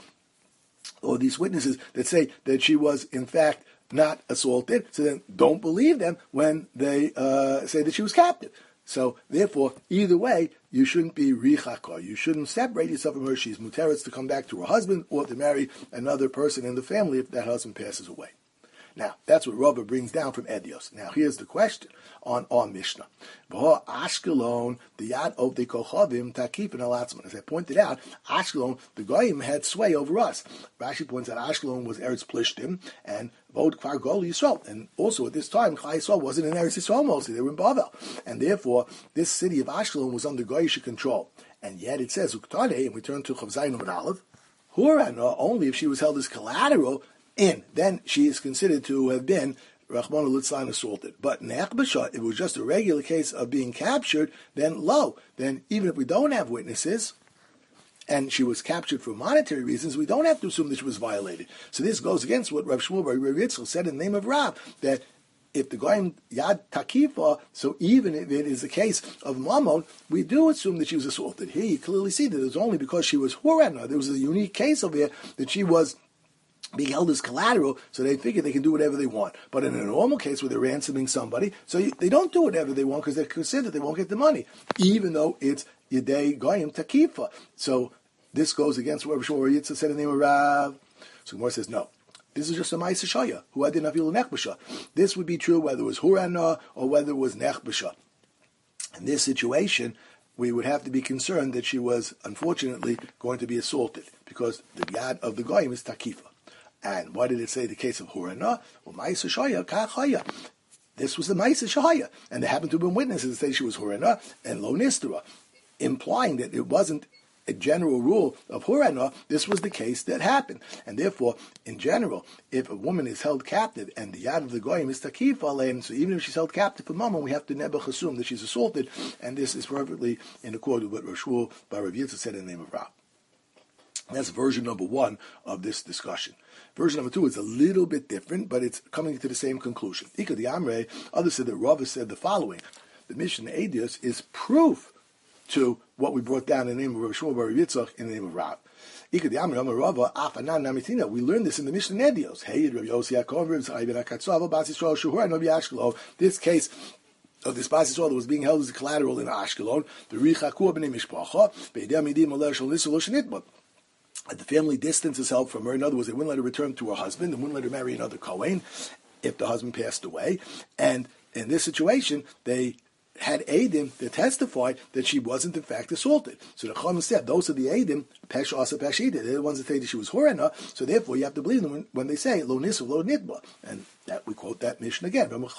or these witnesses that say that she was in fact not assaulted, so then don't believe them when they say that she was captive. So, therefore, either way, you shouldn't be richaka. You shouldn't separate yourself from her. She's muteretz to come back to her husband or to marry another person in the family if that husband passes away. Now, that's what Rava brings down from Edios. Now, here's the question on our Mishnah. Ashkelon, the Yad of the Kochavim, Takif and Alatzman. As I pointed out, Ashkelon, the Goyim had sway over us. Rashi points out Ashkelon was Eretz Plishtim, and Vod Kfar Gol Yisrael. And also at this time, Chai Yisrael wasn't in Eretz Yisrael mostly, they were in Bavel. And therefore, this city of Ashkelon was under Goyish control. And yet it says, Uktane, and we turn to Chav Zayin and Aleph, Hurana, only if she was held as collateral, then she is considered to have been Rachmana Litzlan assaulted. But Ne'ach if it was just a regular case of being captured, then even if we don't have witnesses, and she was captured for monetary reasons, we don't have to assume that she was violated. So this goes against what Rav Shmuel bar Rav Yitzchak said in the name of Rav, that if the goyim yad takifa, so even if it is a case of mammon, we do assume that she was assaulted. Here you clearly see that it was only because she was hurana. There was a unique case over here that she was being held as collateral, so they figure they can do whatever they want. But in a normal case where they're ransoming somebody, so they don't do whatever they want because they're concerned that they won't get the money, even though it's Yedei Goyim Takifa. So this goes against what Rav Shmuel Yitzchak said in the name of Rav. So Gemara says, no. This is just a Ma'aseh Shaya, who had Nafilu Nechbasha. This would be true whether it was Hurana or whether it was Nechbasha. In this situation, we would have to be concerned that she was, unfortunately, going to be assaulted, because the yad of the goyim is takifa. And why did it say the case of Hurana? Well, Ma'aseh Shaya, Kachaya. This was the Ma'aseh Shaya. And there happened to have been witnesses that say she was Hurana and Lo Nistra, implying that it wasn't a general rule of Hurana. This was the case that happened. And therefore, in general, if a woman is held captive and the yad of the goyim is takifa alein, so even if she's held captive for mammon, we have to nebuch assume that she's assaulted, and this is perfectly in accord with what Rav Shmuel bar Rav Yitzchak said in the name of Rav. That's version number one of this discussion. Version number two is a little bit different, but it's coming to the same conclusion. Ika the Amre, others said that Rava said the following: the Mishnah Edius is proof to what we brought down in the name of Rav Shmuel bar Rav Yitzchak in the name of Rav. We learned this in the Mishnah Edios. This case of this Bas Yisrael that was being held as a collateral in Ashkelon, the family distance is held from her. In other words, they wouldn't let her return to her husband, and wouldn't let her marry another Kohen if the husband passed away. And in this situation, they had Eidim that testified that she wasn't in fact assaulted. So the Chacham said, those are the Eidim, Pesh Asa Pesh Ida. They're the ones that say that she was Horena, so therefore you have to believe them when they say, Lo Nisu, Lo Nidba. And that we quote that Mishnah again. And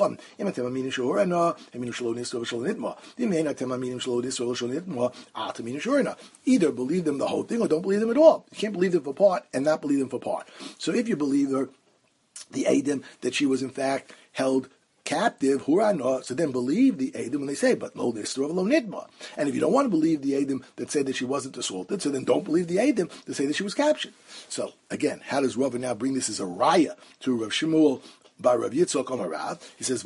either believe them the whole thing or don't believe them at all. You can't believe them for part and not believe them for part. So if you believe her, the Eidim, that she was in fact held captive, Hurana, so then believe the Eidim when they say, but lo nisra lo nidma. And if you don't want to believe the Eidim that say that she wasn't assaulted, so then don't believe the Eidim that say that she was captured. So again, how does Rava now bring this as a raya to Rav Shmuel bar Rav Yitzchak on Rav? He says,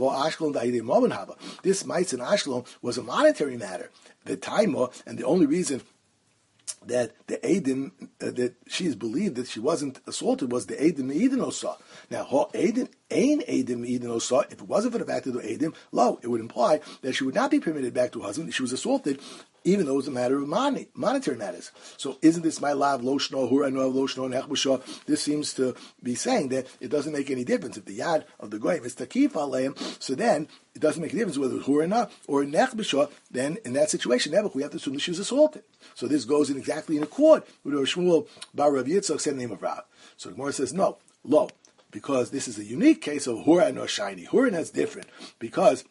this mites in Ashkelon was a monetary matter. The Taima, and the only reason that the Eidim, that she is believed that she wasn't assaulted was the Eidim Me'idin Osa. Now, Eidim ain't Eidim Me'idin Osa. If it wasn't for the fact that the Eidim, lo, it would imply that she would not be permitted back to her husband if she was assaulted, even though it was a matter of monetary matters. So isn't this my lav lo shno hurano lo shno nechbusha? This seems to be saying that it doesn't make any difference if the yad of the goyim is takif aleim. So then it doesn't make a difference whether it's hurana or nechbusha. Then in that situation, we have to assume that she was assaulted. So this goes in exactly in accord with Rav Shmuel bar Rav Yitzchak said in the name of Rav. So the Gemara says no, lo, because this is a unique case of hurana shiny. Hurana is different because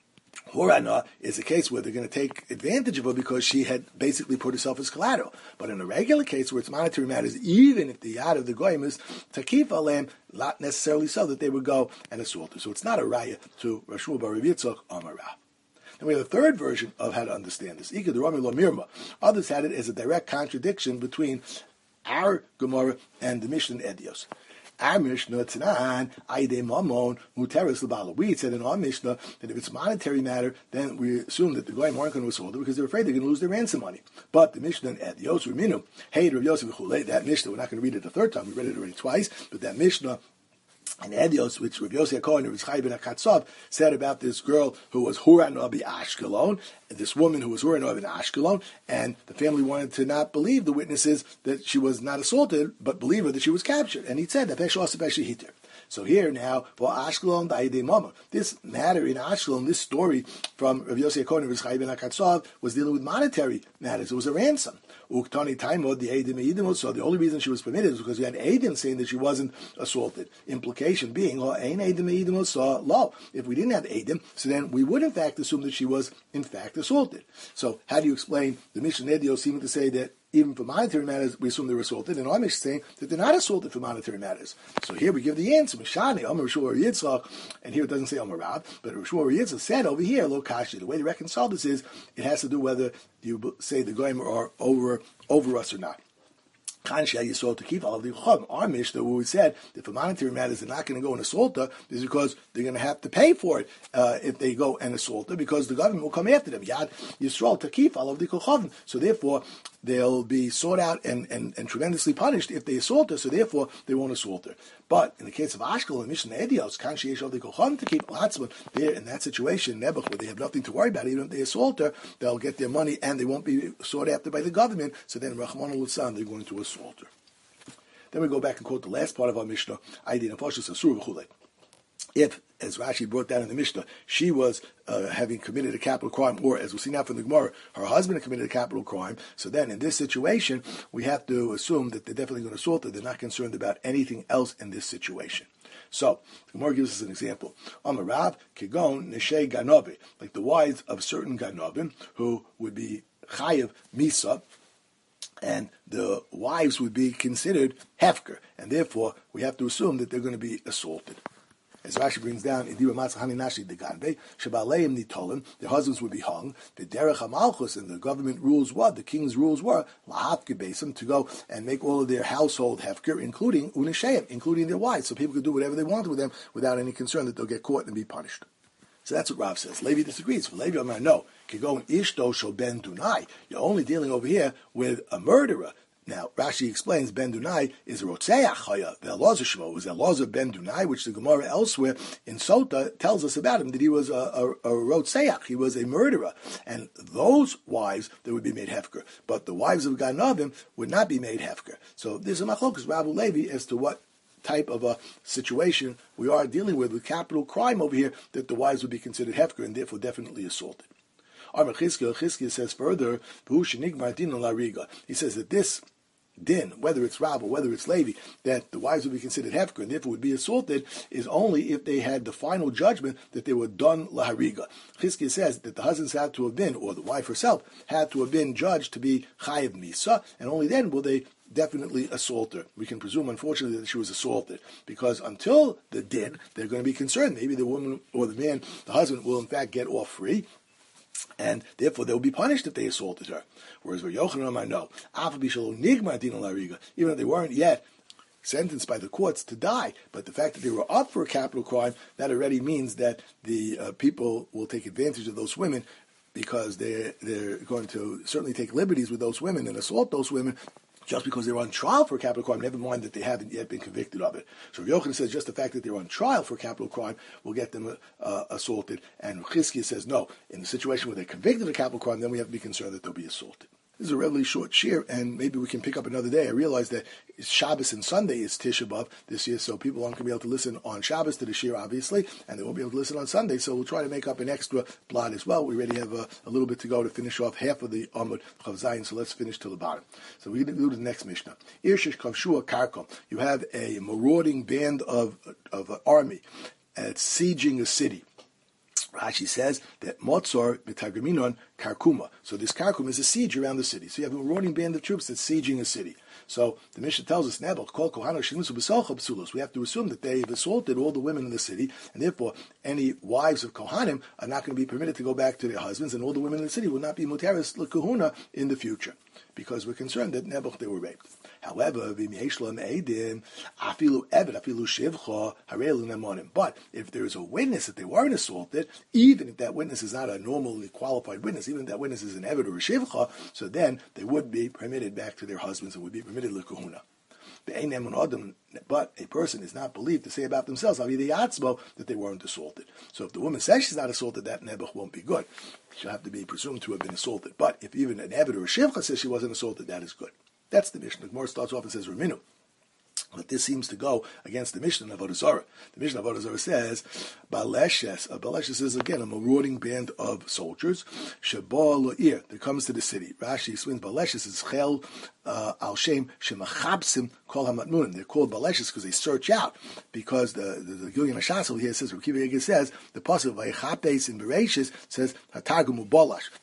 Hurana is a case where they're going to take advantage of her because she had basically put herself as collateral. But in a regular case where it's monetary matters, even if the yad of the goyim is takif alem, not necessarily so that they would go and assault her. So it's not a raya to Rav Shmuel bar Rav Yitzchak Amar Rav. Then we have a third version of how to understand this. Ika Rami Lo Mirma. Others had it as a direct contradiction between our Gemara and the Mishnah Edios. Our Mishnah Tanan Aide Mamon Muteris Labala. We said in our Mishnah that if it's a monetary matter, then we assume that the goyim aren't going to assault her because they're afraid they're going to lose their ransom money. But the Mishnah at Yosef Minu, hey Rav Yosef Chulei, that Mishnah we're not going to read it the third time. We read it already twice, but that Mishnah and Edios, which Rav Yosef HaKohen, Rav Chaim ben HaKatzov, said about this girl who was Hurana bi Ashkelon, this woman who was Hurana in Ashkelon, and the family wanted to not believe the witnesses that she was not assaulted, but believe her that she was captured. And he said that Pesh also Pesh Hiter. So here now, for Ashkelon Da'idei Mama, this matter in Ashkelon, this story from Rav Yosef HaKohen, Rav Chaim ben HaKatzov, was dealing with monetary matters. It was a ransom. Uktani Taimod, the Eidim Eidim. So the only reason she was permitted is because we had Eidim saying that she wasn't assaulted. Implication being, Ein Eidim Eidim saw law. If we didn't have Eidim, so then we would in fact assume that she was in fact assaulted. So how do you explain the Mishnah Edios seeming to say that even for monetary matters, we assume they're assaulted. And Amish is saying that they're not assaulted for monetary matters. So here we give the answer. Mishani, Amar Rishua Yitzchak, and here it doesn't say Amar Rav, but Rishua Yitzchak said over here, Lo Kashi. The way to reconcile this is, it has to do whether you say the goyim are over us or not. To keep all of the Chum. Our Mishnah, where we said that for monetary matters they're not going to go and assault her, is because they're going to have to pay for it if they go and assault her, because the government will come after them. Yad Yisrael to keep all of the Chum. So therefore, they'll be sought out and tremendously punished if they assault her. So therefore, they won't assault her. But in the case of Ashkel and Mishnah Edios, Kan Sheyesh the Kocham to keep Latzman, there in that situation, Nebuch, where they have nothing to worry about, even if they assault her, they'll get their money and they won't be sought after by the government. So then, Rachman al-Lutzan, they're going to assault her. Then we go back and quote the last part of our Mishnah, if, as Rashi brought down in the Mishnah, she was having committed a capital crime, or as we see now from the Gemara, her husband had committed a capital crime, so then in this situation, we have to assume that they're definitely going to assault her. They're not concerned about anything else in this situation. So, the Gemara gives us an example. Amarav, Kigon, Neshei Ganobi, like the wives of certain Ganobim, who would be Chayev Misa, and the wives would be considered hefker, and therefore we have to assume that they're going to be assaulted. As Rashi brings down, their husbands would be hung. The derech hamalchus, and the government rules what? The king's rules were lahafke besim, to go and make all of their household hefker, including unishayim, including their wives, so people could do whatever they wanted with them without any concern that they'll get caught and be punished. So that's what Rav says. Levi disagrees. For Levi, Amar, no. Kigon ishto shel ben dunai. You're only dealing over here with a murderer. Now, Rashi explains Ben Dunai is a Rotzeach Chaya. The Elazar Shemo was Elazar Ben Dunai, which the Gemara elsewhere in Sota tells us about him, that he was a Rotzeach. He was a murderer. And those wives, they would be made Hefker. But the wives of Ganavim would not be made Hefker. So there's a machlokas, Rav Levi, as to what type of a situation we are dealing with capital crime over here, that the wives would be considered Hefker and therefore definitely assaulted. Chizkiah says further, he says that this din, whether it's Rav or whether it's Levi, that the wives would be considered hefker and therefore would be assaulted, is only if they had the final judgment that they were done lahariga. Chizkiah says that the husbands had to have been, or the wife herself, had to have been judged to be chayiv misa, and only then will they definitely assault her. We can presume, unfortunately, that she was assaulted, because until the din, they're going to be concerned. Maybe the woman or the man, the husband, will in fact get off free, and therefore they will be punished if they assaulted her. Whereas with Yochanan, I know, even if they weren't yet sentenced by the courts to die, but the fact that they were up for a capital crime, that already means that the people will take advantage of those women, because they're going to certainly take liberties with those women and assault those women just because they're on trial for a capital crime, never mind that they haven't yet been convicted of it. So Yochanan says just the fact that they're on trial for a capital crime will get them assaulted. And Chizkiah says no, in the situation where they're convicted of a capital crime, then we have to be concerned that they'll be assaulted. This is a relatively short shir, and maybe we can pick up another day. I realize that Shabbos and Sunday is Tisha B'Av this year, so people aren't going to be able to listen on Shabbos to the shir, obviously, and they won't be able to listen on Sunday, so we'll try to make up an extra blot as well. We already have a little bit to go to finish off half of the Amud Chav Zayin, so let's finish to the bottom. So we're going to do the next Mishnah. Irshish Kavshua Karkom. You have a marauding band of an army at sieging a city. Rashi says that Motzor b'Targaminon Karkuma. So this Karkum is a siege around the city. So you have a marauding band of troops that's sieging a city. So the Mishnah tells us, we have to assume that they've assaulted all the women in the city, and therefore any wives of Kohanim are not going to be permitted to go back to their husbands, and all the women in the city will not be muteris l'kahuna in the future, because we're concerned that Nebuch they were raped. However, but if there is a witness that they weren't assaulted, even if that witness is not a normally qualified witness, even if that witness is an Eved or a Shivcha, so then they would be permitted back to their husbands and would be permitted l'kuhuna. But a person is not believed to say about themselves that they weren't assaulted. So if the woman says she's not assaulted, that nebuch won't be good. She'll have to be presumed to have been assaulted. But if even an Eved or a Shivcha says she wasn't assaulted, that is good. That's the Mishnah. The Gemara starts off and says Raminu. But this seems to go against the Mishnah of Avodah Zarah. The Mishnah of Avodah Zarah says, Baleshes. Baleshes is again a marauding band of soldiers. Shabal Lo'ir, that comes to the city. Rashi explains Baleshes is Chel al Shem Shemachabsim Kol HaMatmunim. They're called Baleshes because they search out. Because the Gilyon HaShas over here says, Rabbi Kiva says, the pasuk Vaychapes in Bereshis says Hatargum Ubalash.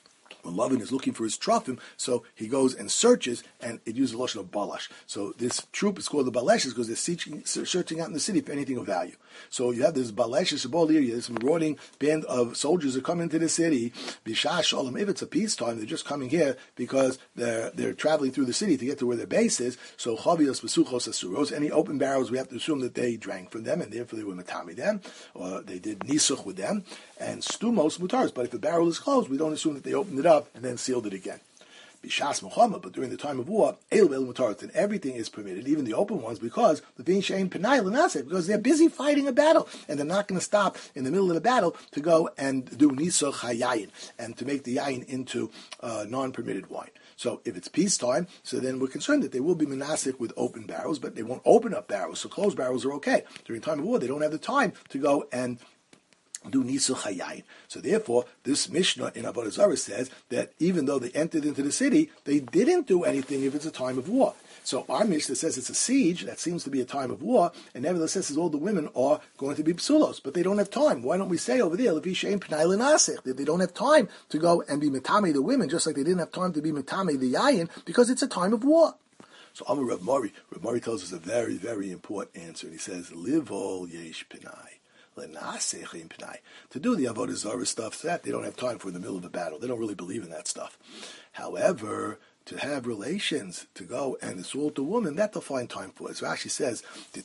when Lavan is looking for his trofim, so he goes and searches, and it uses the lotion of balash. So this troop is called the baleshes because they're searching out in the city for anything of value. So you have this baleshes, this marauding band of soldiers that come into the city. Bishah shalom, if it's a peacetime, they're just coming here because they're traveling through the city to get to where their base is. So chavios besuchos asuros, any open barrels, we have to assume that they drank from them, and therefore they were matami them, or they did nisuch with them, and stumos mutars. But if the barrel is closed, we don't assume that they opened it up and then sealed it again. Bishas Muhammad, but during the time of war, then everything is permitted, even the open ones, because the being shein penai l'naseh, because they're busy fighting a battle, and they're not going to stop in the middle of the battle to go and do nisuch hayayin, and to make the yayin into non-permitted wine. So if it's peacetime, so then we're concerned that they will be menasik with open barrels, but they won't open up barrels, so closed barrels are okay. During time of war, they don't have the time to go and do nisuch hayayin. So therefore, this Mishnah in Avodah Zarah says that even though they entered into the city, they didn't do anything if it's a time of war. So our Mishnah says it's a siege, that seems to be a time of war, and nevertheless says all the women are going to be psulos, but they don't have time. Why don't we say over there, Levi she'en pnai l'nasech, that they don't have time to go and be metame the women, just like they didn't have time to be metame the yayin, because it's a time of war. So Amar Rav Mori tells us a very, very important answer, and he says, Livol yesh pnai. To do the Avodah Zarah stuff, so that they don't have time for in the middle of a battle. They don't really believe in that stuff. However, to have relations, to go and assault a woman, that they'll find time for. As Rashi says,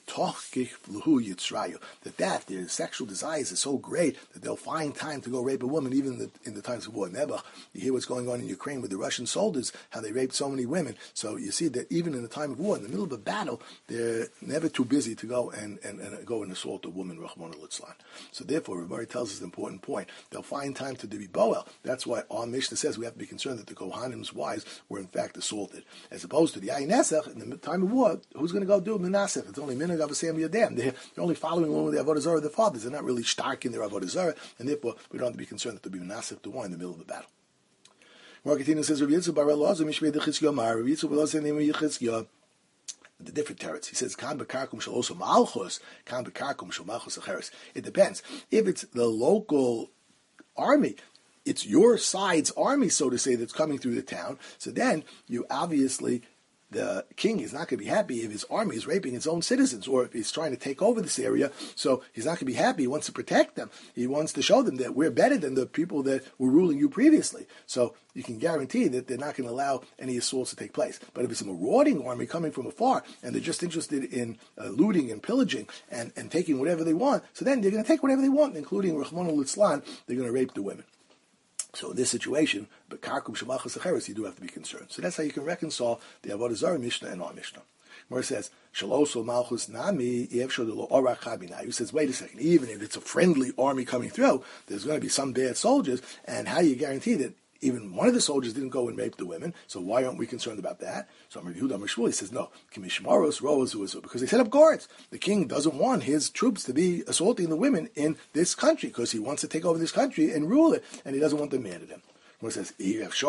that their sexual desires are so great that they'll find time to go rape a woman even in the times of war. Nebuch, you hear what's going on in Ukraine with the Russian soldiers, how they raped so many women. So you see that even in the time of war, in the middle of a battle, they're never too busy to go and go and assault a woman, Rahman al-Litzlan. So therefore, Rabbi tells us an important point. They'll find time to be Boel. That's why our Mishnah says we have to be concerned that the Kohanim's wives were in fact assaulted, as opposed to the Yayin Nesach in the time of war. Who's going to go do Menasech? It's only Minhag Avosem Yadam. They're only following along with the Avodah Zarah of their fathers. They're not really stark in their Avodah Zarah, and therefore we don't have to be concerned that there'll be Menasech to war in the middle of the battle. Marketina says, Rav Yitzchak bar Elazar mishmei dechizkiya mar. Rav Yitzchak bar Elazar name Yitzchak. The different teretz. He says, "Kan bekarkum shel oso malchus, kan bekarkum shel malchus acheres." It depends. If it's the local army, it's your side's army, so to say, that's coming through the town. So then you obviously, the king is not going to be happy if his army is raping its own citizens, or if he's trying to take over this area. So he's not going to be happy. He wants to protect them. He wants to show them that we're better than the people that were ruling you previously. So you can guarantee that they're not going to allow any assaults to take place. But if it's a marauding army coming from afar, and they're just interested in looting and pillaging and taking whatever they want, so then they're going to take whatever they want, including Rahman al-Litzlan, they're going to rape the women. So in this situation, but karkum shemachas acheres, you do have to be concerned. So that's how you can reconcile the Avodah Zarah Mishnah and our Mishnah. Where it says, Shaloso malchus nami yevshadolo orach habina. He says, wait a second, even if it's a friendly army coming through, there's going to be some bad soldiers, and how do you guarantee that even one of the soldiers didn't go and rape the women, so why aren't we concerned about that? So Amar Yehuda Amar Shmuel, he says, no, Kimishmaros Roazu, because they set up guards. The king doesn't want his troops to be assaulting the women in this country, because he wants to take over this country and rule it, and he doesn't want them mad at him. When it says,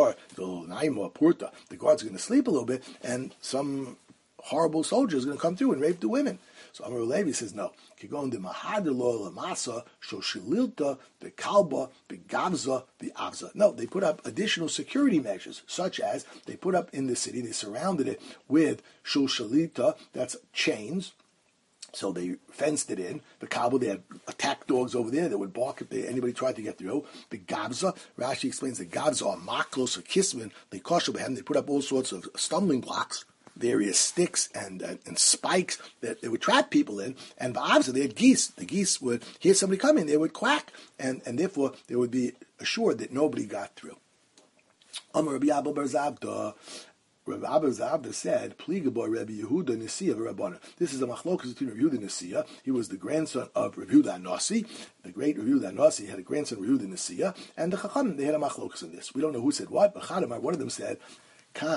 the guards are going to sleep a little bit, and some horrible soldier is going to come through and rape the women. So Amar Levi says, no. Kigon de mahadelo lamasa shoshililta bekalba begavza beavza. No, they put up additional security measures, such as they put up in the city, they surrounded it with shoshilita, that's chains. So they fenced it in. The Kabul, they had attack dogs over there that would bark if anybody tried to get through. The Gavza, Rashi explains the Gavza are maklos or kismin. They put up all sorts of stumbling blocks, various sticks and spikes that they would trap people in. And Ba'avza, they had geese. The geese would hear somebody coming, they would quack, and therefore they would be assured that nobody got through. Amar Rabbi Abba bar Zabda, Rabbi Abba Zabda said, Pligaboy Rabbi Yehuda Nisiya v'Rabbana. This is a machlokas between Rabbi Yehuda Nisiya. He was the grandson of Rabbi Yehuda Nasi. The great Rabbi Yehuda Nasi had a grandson, Rabbi Yehuda Nisiya, and the Chacham, they had a machlokas in this. We don't know who said what, but Chadamar, one of them said, Kan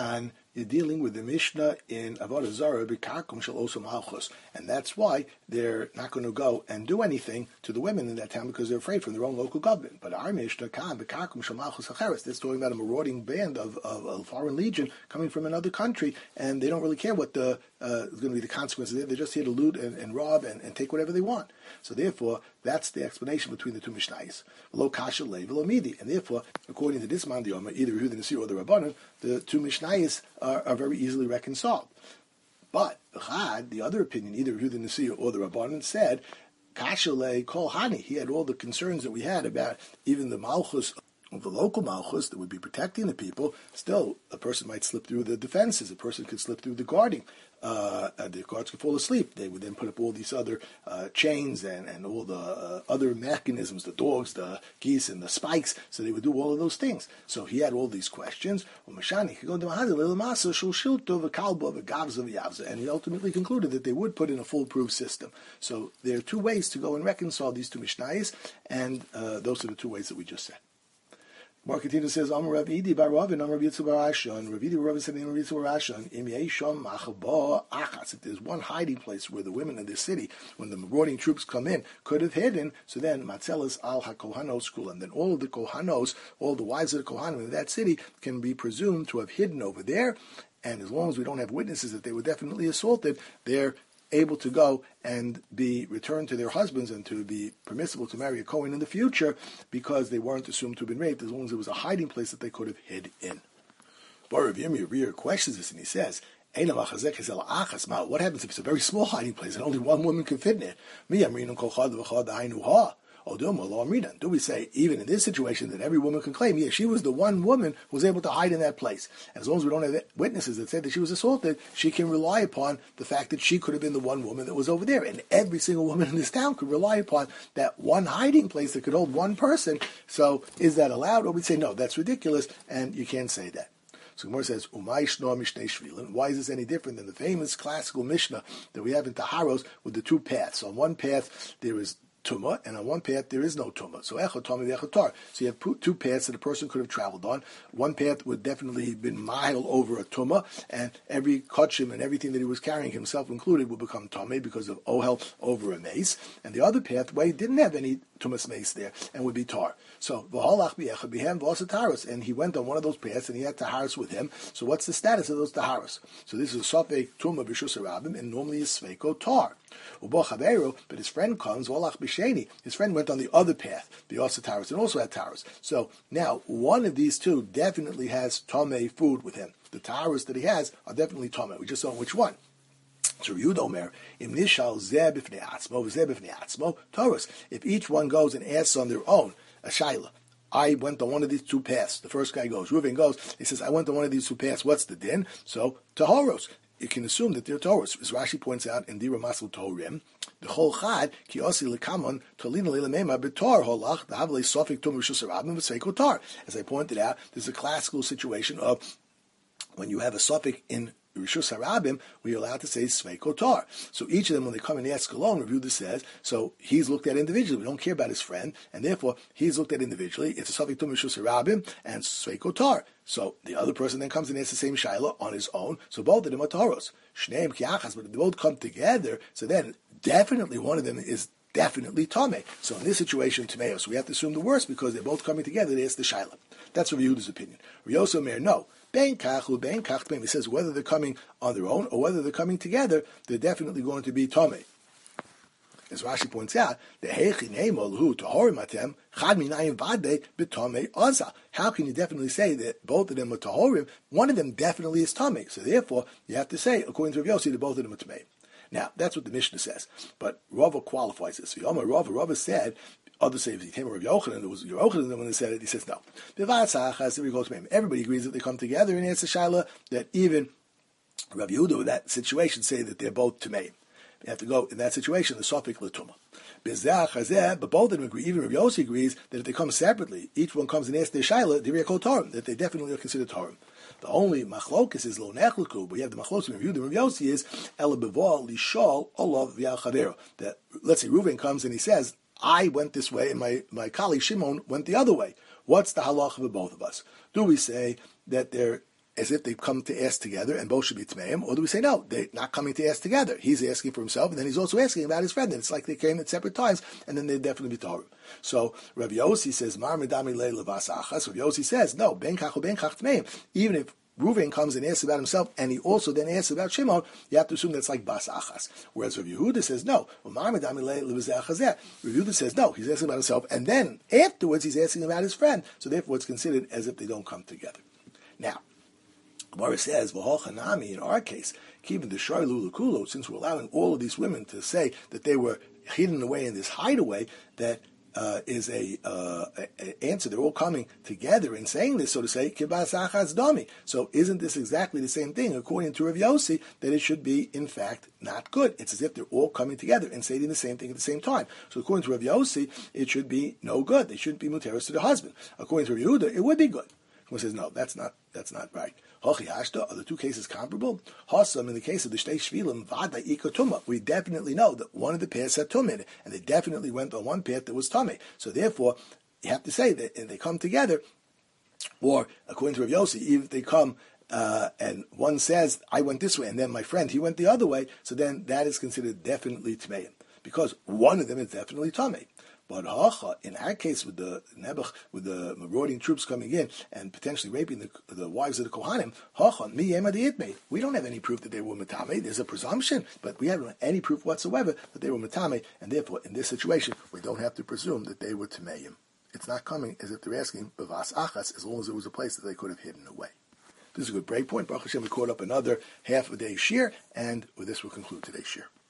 you're dealing with the Mishnah in Avodah Zarah b'karkum shel osa malchus, and that's why they're not going to go and do anything to the women in that town because they're afraid from their own local government. But our Mishnah kan b'karkum shel malchus hacheres, that's talking about a marauding band of a foreign legion coming from another country, and they don't really care what the is going to be the consequences. They're just here to loot and rob and take whatever they want. So therefore, that's the explanation between the two Mishnayos. Lo kasha le v'lo midi, and therefore, according to this man Yoma, either Yehuda Nasi or the Rabbanan, the two Mishnayos are very easily reconciled. But the other opinion, either Yehuda Nasi or the Rabbanan, said kasha le kol hani. He had all the concerns that we had about even the malchus of the local malchus that would be protecting the people. Still, a person might slip through the defenses. A person could slip through the guarding. The guards could fall asleep. They would then put up all these other chains and all the other mechanisms, the dogs, the geese, and the spikes. So they would do all of those things. So he had all these questions. And he ultimately concluded that they would put in a foolproof system. So there are two ways to go and reconcile these two Mishnayos, and those are the two ways that we just said. Marketina says, Amar Rav Idi bar Rav and Amar Yitzhak bar Ashon. Rav Idi Rav said, Amar Yitzhak bar Ashon, Im Yesham Machaba Achas. If there's one hiding place where the women of the city, when the marauding troops come in, could have hidden, so then Matzelas al HaKohanos Kulam. Then all of the Kohanos, all the wives of the Kohanim in that city can be presumed to have hidden over there. And as long as we don't have witnesses that they were definitely assaulted, they're able to go and be returned to their husbands and to be permissible to marry a Kohen in the future because they weren't assumed to have been raped, as long as it was a hiding place that they could have hid in. Rav Yirmiyah questions this and he says, what happens if it's a very small hiding place and only one woman can fit in it? Do we say, even in this situation, that every woman can claim, yeah, she was the one woman who was able to hide in that place. And as long as we don't have witnesses that say that she was assaulted, she can rely upon the fact that she could have been the one woman that was over there. And every single woman in this town could rely upon that one hiding place that could hold one person. So is that allowed? Or we say, no, that's ridiculous, and you can't say that. So Gemara says, why is this any different than the famous classical Mishnah that we have in Taharos with the two paths? On one path, there is Tumah, and on one path there is no Tumah. So Echot Tumah, Echot Tar. So you have two paths that a person could have traveled on. One path would definitely have been mile over a Tumah, and every kachim and everything that he was carrying, himself included, would become Tumah because of Ohel over a mace. And the other pathway didn't have any Tumas mace there and would be tar. So V'holach bi'echad bihem v'asa taharos, and he went on one of those paths and he had taharos with him. So what's the status of those taharos? So this is a sofek tumah b'shus harabim, and normally is sveiko tar. Ubo chaveru, but his friend comes v'holach b'sheni. His friend went on the other path, v'asa taharos, and also had taharos. So now one of these two definitely has tomei food with him. The taharos that he has are definitely tomei. We just don't know which one. So Yudomer, im nishal zeh b'fnei atzmo, zeh b'fnei atzmo, Taurus. If each one goes and asks on their own, a shaila, I went on one of these two paths. The first guy goes, Reuven goes, he says, I went on one of these two paths. What's the din? So, Tahoros. You can assume that they're Tahoros. As Rashi points out in Dira Masel Tohorim, the whole chad, ki osi lekamon, tolina le'lemema betar holach, the havle sofik tum rishus harabim v'seiko tar. As I pointed out, there's a classical situation of when you have a suffix in Rishus Harabim, we are allowed to say Svei Kotar. So each of them, when they come and ask alone, Review this says, so he's looked at individually. We don't care about his friend, and therefore he's looked at individually. It's a Safik Tum Rishus Harabim and Svei Kotar. So the other person then comes and asks the same Shaila on his own. So both of them are Taros. Shneim Kiachas, but if they both come together, so then definitely one of them is definitely Tameh. So in this situation, Tameh. So we have to assume the worst because they're both coming together to ask the Shaila. That's Rav Yehuda's opinion. Rav Yosef Meir, no. Ben Kachlu, Ben Kach, he says whether they're coming on their own or whether they're coming together, they're definitely going to be Tomei. As Rashi points out, the Hechi Neimol Hu Tahorim Atem Chad Minayim Vade B'Tomei Oza. How can you definitely say that both of them are Tahorim? One of them definitely is Tomei. So therefore, you have to say, according to Rav Yossi, that both of them are Tomei. Now, that's what the Mishnah says. But Rava qualifies this. Rava said, others say if he came to Rav Yochanan, there was Yochanan when they said it, he says no. Everybody agrees that they come together and answer Shaila that even Rav Yehuda in that situation say that they're both Tumeim. You have to go in that situation, the Sofik L'Tuma. But both of them agree, even Rav Yossi agrees that if they come separately, each one comes and asks their Shaila, that they definitely are considered Tarim. The only machlokes is lo nechluku, but you have the machlokes in Rav Yossi is ela bevol lishol olav v'yachavero. That let's say Reuven comes and he says, I went this way and my colleague Shimon went the other way. What's the halacha of both of us? Do we say that they're as if they've come to ask together and both should be Tmeim, or do we say no, they're not coming to ask together? He's asking for himself, and then he's also asking about his friend, and it's like they came at separate times, and then they'd definitely be Taharim. So Rav Yossi says, Mar Medami Le Levas Achas. Rav Yossi says, no, Ben Kach or Ben Kach Tmeim. Even if Reuven comes and asks about himself, and he also then asks about Shimon, you have to assume that's like Bas Achas. Whereas Rav Yehuda says, no. Rav Yehuda says, no, he's asking about himself, and then afterwards he's asking about his friend, so therefore it's considered as if they don't come together. Now, Gemara says, V'hochanami, in our case, keeping the Shailu Lukulo, since we're allowing all of these women to say that they were hidden away in this hideaway, that is a answer. They're all coming together and saying this, so to say, Kibas Achaz Dami. So isn't this exactly the same thing, according to Rav Yossi, that it should be, in fact, not good? It's as if they're all coming together and saying the same thing at the same time. So according to Rav Yossi, it should be no good. They shouldn't be muteros to the husband. According to Rav Yehuda, it would be good. Someone says, no, that's not right. Hochi Hashta, are the two cases comparable? Hossam, in the case of the Shtei Shvilim, Vada Ika Tumah, we definitely know that one of the pairs had Tumah in it, and they definitely went on one pair that was Tumah. So therefore, you have to say that if they come together, or according to Rav Yossi, if they come and one says, I went this way, and then my friend, he went the other way, so then that is considered definitely Tmeim, because one of them is definitely Tumah. But in our case, with the Nebuch, with the marauding troops coming in and potentially raping the wives of the Kohanim, we don't have any proof that they were Matame. There's a presumption, but we haven't any proof whatsoever that they were Matame, and therefore, in this situation, we don't have to presume that they were Tameim. It's not coming as if they're asking Bavas Achas, as long as there was a place that they could have hidden away. This is a good break point. Baruch Hashem, we caught up another half a day's shir, and with this we'll conclude today's shir.